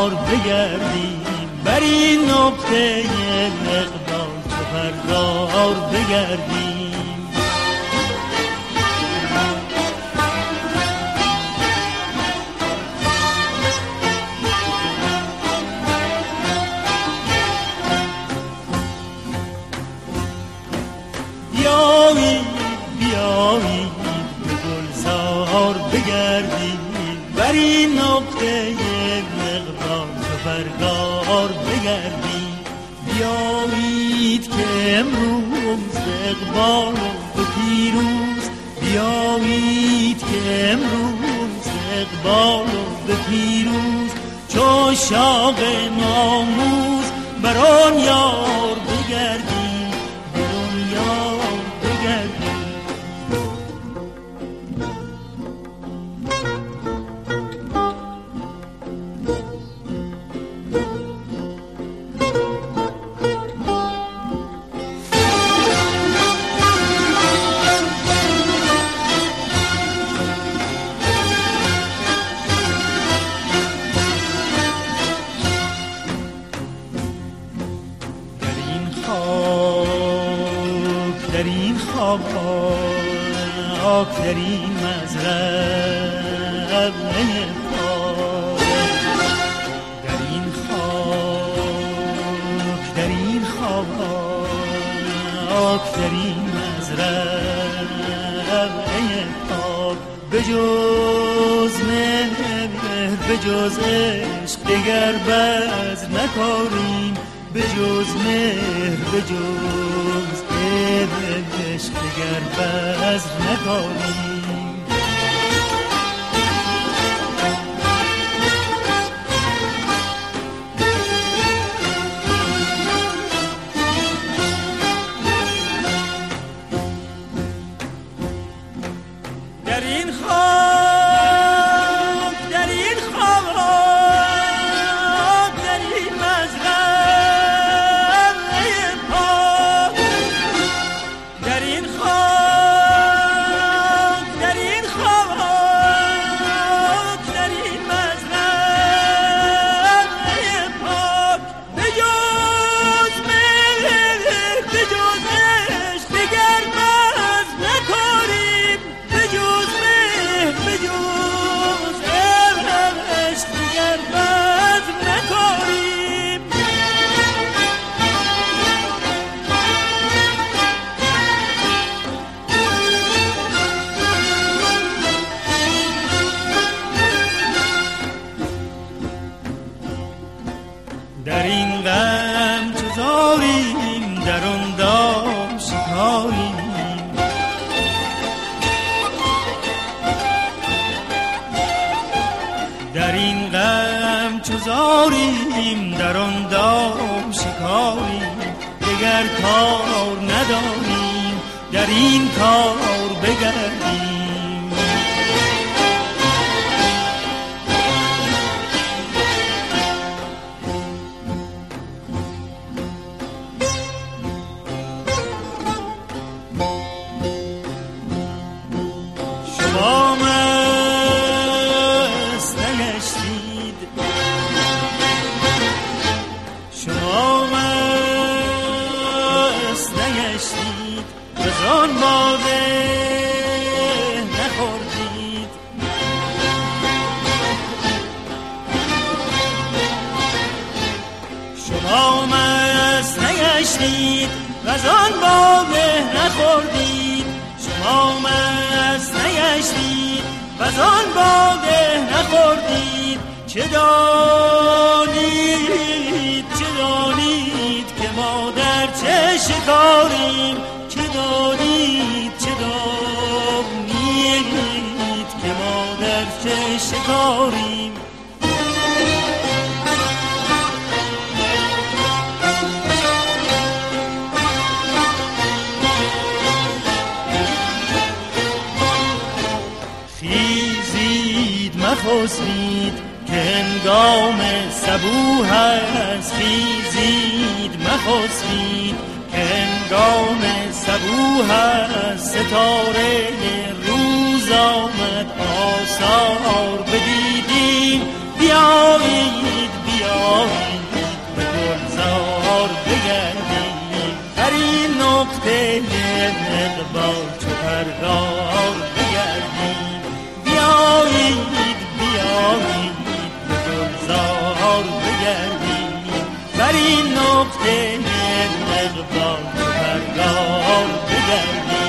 روزگار بگردیم، بر این نقطه اقبال چو پرگار بگردیم. بیایید به گلزار بگردیم، بر این نقطه اقبال چو پرگار بگردیم. بیایید که امروز اقبال و پیروز، بیایید که امروز اقبال و پیروز، چو شاق ناموز بر آن یار بگردیم، بر آن یار بگردیم. در این مزرعه پاک، در این خاک، در این خاک، در این مزرعه پاک، بجز مهر بجز عشق دگر بز نکاریم، بجز مهر بجز عشق دگر بز نکاریم. در این خاک، در این خاک، در این مزرعه پاک، در این خاک، در این خاک، در این مزرعه پاک، بجز مهر بجز عشق دگر بز نکاریم، بجز مهر بجز عشق دگر بز نکاریم. در این غم چو زاریم، در آن دام شکاریم، در این غم چو زاریم، در آن دام شکاریم. دگر کار نداریم، در این کار بگردیم. شما مست نگشتید، شما مست نگشتید، از آن باده نخوردید. شما مست نگشتید، از آن باده نخوردید. شما مست نگشتید، از آن باده نخوردید. چه دانید، چه دانید که ما در چه شکاریم، چه دانید، چه دانید که ما در چه شکاریم. مخسبید که هنگام صبوح است، خیزید مخسبید که هنگام صبوح است. ستاره روز آمد، آثار بدیدیم. بیایید بیایید بیایید به گلزار بگردیم، بر این نقطه اقبال چو پرگار بگردیم. بیایید بیایید به گلزار بگردیم، بر این نقطه اقبال چو پرگار بگردیم.